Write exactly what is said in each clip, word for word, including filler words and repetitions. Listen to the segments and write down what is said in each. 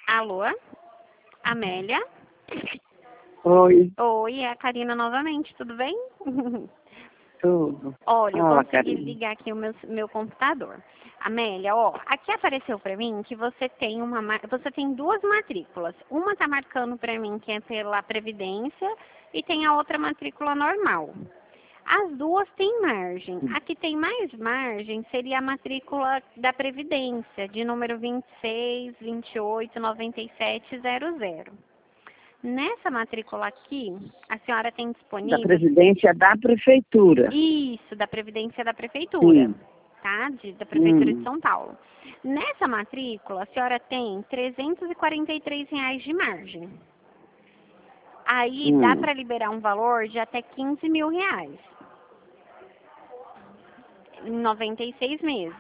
Alô? Amélia? Oi, Oi, é a Karina novamente, tudo bem? tudo. Olha, eu Fala, consegui Karina. ligar aqui o meu, meu computador. Amélia, ó, aqui apareceu pra mim que você tem uma ma- você tem duas matrículas. Uma tá marcando pra mim que é pela Previdência e tem a outra matrícula normal. As duas têm margem. A que tem mais margem seria a matrícula da Previdência, de número vinte e seis, vinte e oito, noventa e sete, zero zero. Nessa matrícula aqui, a senhora tem Da disponível... presidência da prefeitura. Isso, da Previdência da Prefeitura, Sim. tá? De, da Prefeitura de Hum. São Paulo. Nessa matrícula, a senhora tem trezentos e quarenta e três reais de margem. Aí dá Hum. para liberar um valor de até quinze mil reais. Em noventa e seis meses.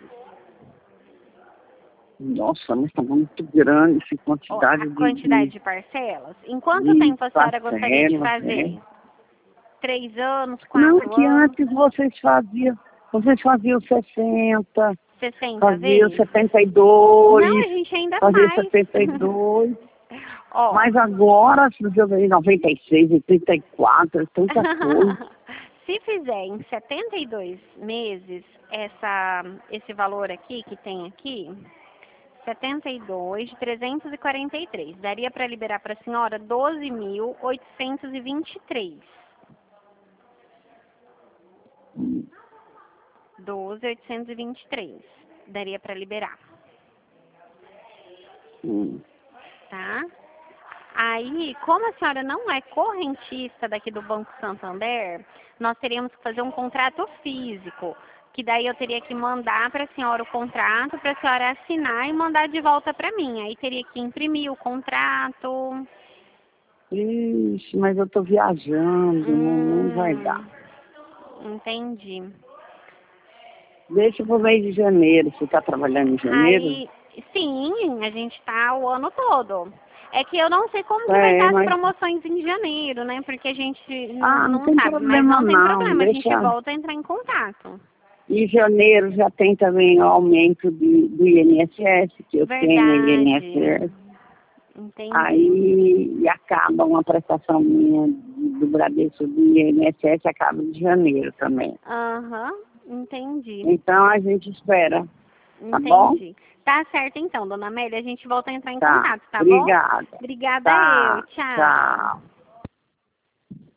Nossa, mas tá muito grande essa Ó, quantidade a de, quantidade de, de parcelas. Em quanto de tempo a senhora gostaria de parcelas, fazer? né? Três anos, Não, é quatro que anos, antes vocês faziam, vocês faziam sessenta, sessenta faziam vezes? setenta e Não, dois, a gente ainda faziam faz. setenta e dois, Ó. mas agora, se eu ver noventa e seis, oitenta e quatro, tanta coisa. Se fizer em setenta e dois meses essa, esse valor aqui que tem aqui, setenta e dois de trezentos e quarenta e três, daria para liberar para a senhora doze mil oitocentos e vinte e três. doze mil oitocentos e vinte e três. Daria para liberar, Hum. tá? Aí, como a senhora não é correntista daqui do Banco Santander, nós teríamos que fazer um contrato físico, que daí eu teria que mandar para a senhora o contrato, para a senhora assinar e mandar de volta para mim. Aí teria que imprimir o contrato. Ixi, mas eu tô viajando, não, não vai dar. Hum, entendi. Deixa pro mês de janeiro. Você tá trabalhando em janeiro? Aí, sim, a gente tá o ano todo. É que eu não sei como que vai É, estar as mas... promoções em janeiro, né? Porque a gente não, Ah, não não tem sabe, mas problema não tem não. problema, a gente Deixa... volta a entrar em contato. Em janeiro já tem também o aumento de, do I N S S, que eu tenho I N S Verdade. S. Entendi. Aí acaba uma prestação minha do Bradesco do I N S S, acaba de janeiro também. Aham, entendi. Então a gente espera, tá bom? Entendi. Tá certo então, dona Amélia, a gente volta a entrar em Tá, contato, tá bom? obrigada. Obrigada eu, Tá, tchau. tchau.